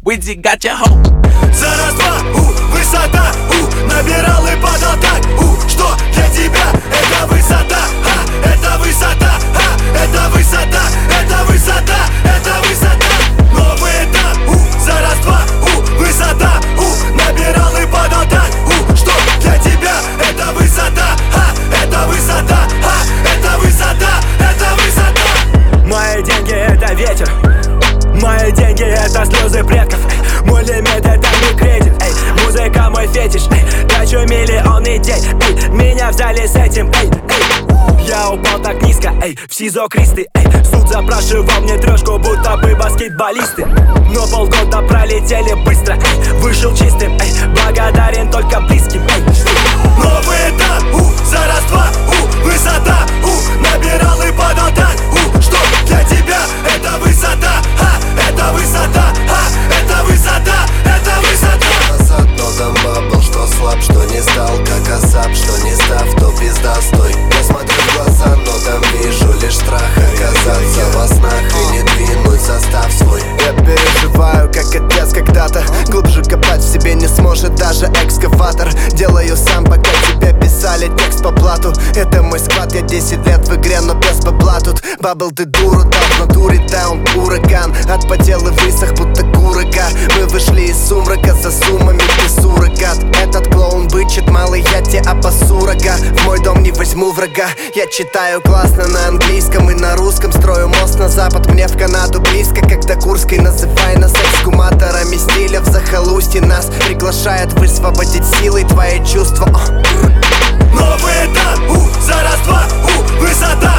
Уизи got your hoe. За раз-два, высота, набирал и падал так, что для тебя это высота, это высота, это высота, это высота, это высота. Новый этап, за раз-два, высота, набирал и падал так, что для тебя это высота, это высота, это высота, это высота. Мои деньги это ветер, мои деньги это слезы предков. Мой лимит это не кредит, эй, музыка мой фетиш, эй, трачу миллион идей, эй, меня взяли с этим, эй, эй. Я упал так низко, эй, в СИЗО Кристи, эй, суд запрашивал мне трешку, будто бы баскетболисты. Но полгода пролетели быстро, эй, вышел чистым, эй, благодарен только близким, эй. Новый этап, за раз-два, высота, набирал и падал так, что для тебя это высота, это высота, это высота, это высота. Назад, но там бабл, что слаб, что не стал как Асап, что не став, то пизда стой. Я смотрю в глаза, но там вижу лишь страх оказаться во снах и не двинуть состав свой. Я переживаю, как отец когда-то, глубже копать в себе не сможет даже экскаватор. Делаю сам, пока тебе писали текст по блату. Это мой сквад, я 10 лет в игре, но без бабла тут. Бабл, ты дуру дал, в натуре даун, ураган. Отпотел и высох, будто курага. Мы вышли из сумрака, за суммами ты суррогат. Этот клоун бычит, малый, я те опасу рога. В мой дом не возьму врага. Я читаю классно на английском и на русском. Строю мост на запад, мне в Канаду близко, как до Курской. Называй нас экскуматорами стиля в захолустье. Нас приглашает высвободить силой твои чувства. Новый этап, за раз-два, высота,